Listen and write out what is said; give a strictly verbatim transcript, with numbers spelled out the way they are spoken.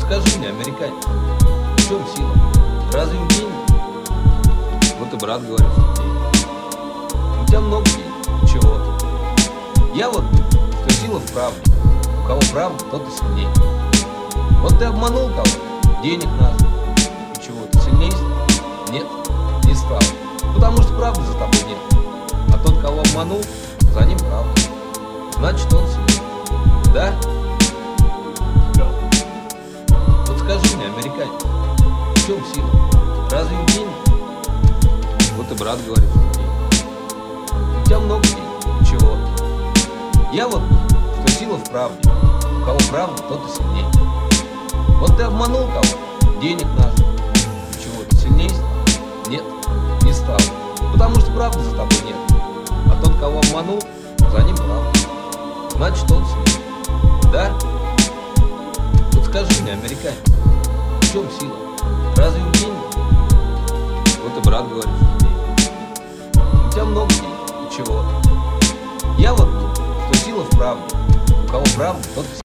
скажи мне, американец, в чем сила? Разве в деньги? Вот и брат говорит, что деньги. У тебя много денег. Чего ты? Я вот думаю, что сила в правде. У кого правда, тот и сильнее. Вот ты обманул кого-то, денег надо. И чего, ты сильнее стал? Нет, не стал. Потому что правды за тобой нет. А тот, кого обманул, за ним правда. Значит, он сильнее. Да? Вот скажи мне, американец, в чем сила? Разве в деньги? Вот и брат говорит, что деньги. У тебя много денег. Чего ты? Я вот думаю, что сила в правде. У кого правда, тот и сильнее. Вот ты обманул кого-то, денег надо. И чего, ты сильнее стал? Нет, не стал. Потому что правды за тобой нет. А тот, кого обманул, за ним правда. Значит, он сильнее. Да? Вот скажи мне, американец, в чем сила? Разве в деньги? Вот и брат говорит, что деньги. У тебя много денег. И чего ты? Я вот думаю, что сила в правде. У кого правда, тот и сильнее.